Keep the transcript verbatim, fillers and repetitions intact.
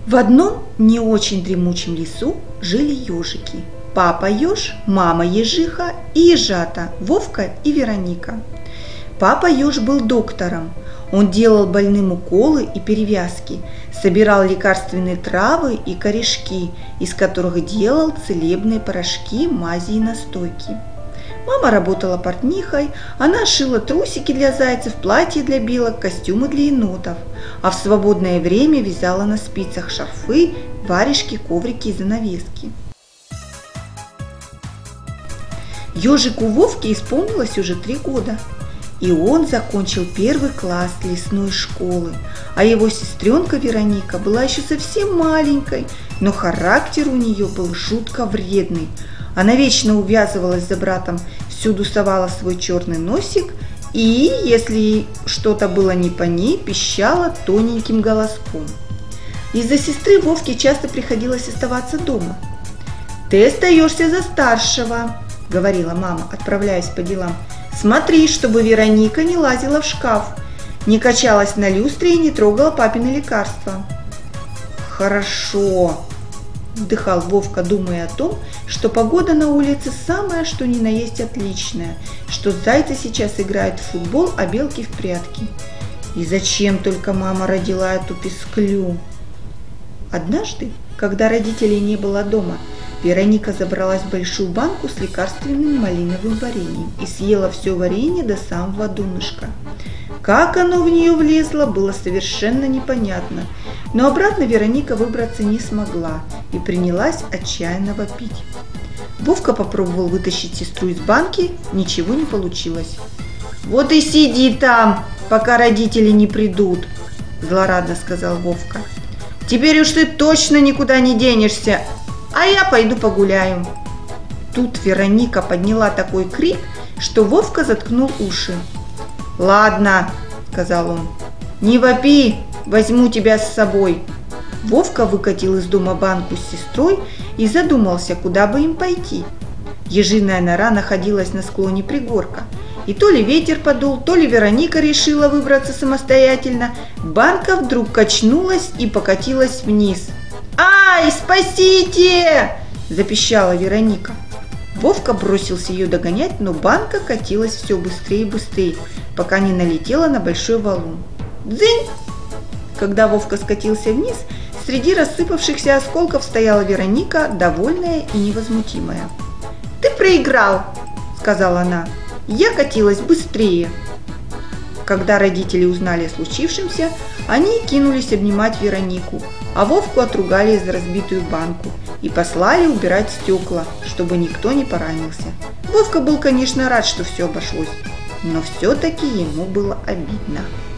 В одном не очень дремучем лесу жили ежики. Папа еж, мама ежиха и ежата Вовка и Вероника. Папа еж был доктором. Он делал больным уколы и перевязки, собирал лекарственные травы и корешки, из которых делал целебные порошки, мази и настойки. Мама работала портнихой, она шила трусики для зайцев, платья для белок, костюмы для енотов, а в свободное время вязала на спицах шарфы, варежки, коврики и занавески. Ежику Вовке исполнилось уже три года, и он закончил первый класс лесной школы, а его сестренка Вероника была еще совсем маленькой, но характер у нее был жутко вредный. Она вечно увязывалась за братом, всюду совала свой черный носик и, если ей что-то было не по ней, пищала тоненьким голоском. Из-за сестры Вовке часто приходилось оставаться дома. «Ты остаешься за старшего», — говорила мама, отправляясь по делам. «Смотри, чтобы Вероника не лазила в шкаф, не качалась на люстре и не трогала папины лекарства». «Хорошо», — вздыхал Вовка, думая о том, что погода на улице самая что ни на есть отличная, что зайцы сейчас играют в футбол, а белки в прятки. И зачем только мама родила эту писклю? Однажды, когда родителей не было дома, Вероника забралась в большую банку с лекарственным малиновым вареньем и съела все варенье до самого донышка. Как оно в нее влезло, было совершенно непонятно, но обратно Вероника выбраться не смогла и принялась отчаянно вопить. Вовка попробовал вытащить сестру из банки, ничего не получилось. «Вот и сиди там, пока родители не придут», – злорадно сказал Вовка. «Теперь уж ты точно никуда не денешься, а я пойду погуляю». Тут Вероника подняла такой крик, что Вовка заткнул уши. «Ладно», – сказал он, – «не вопи, возьму тебя с собой». Вовка выкатил из дома банку с сестрой и задумался, куда бы им пойти. Ежиная нора находилась на склоне пригорка, и то ли ветер подул, то ли Вероника решила выбраться самостоятельно, банка вдруг качнулась и покатилась вниз. «Ай, спасите!» – запищала Вероника. Вовка бросился ее догонять, но банка катилась все быстрее и быстрее, пока не налетела на большой валун. Дзынь! Когда Вовка скатился вниз, среди рассыпавшихся осколков стояла Вероника, довольная и невозмутимая. «Ты проиграл!» – сказала она. «Я катилась быстрее!» Когда родители узнали о случившемся, они кинулись обнимать Веронику, а Вовку отругали за разбитую банку и послали убирать стекла, чтобы никто не поранился. Вовка был, конечно, рад, что все обошлось, но все-таки ему было обидно.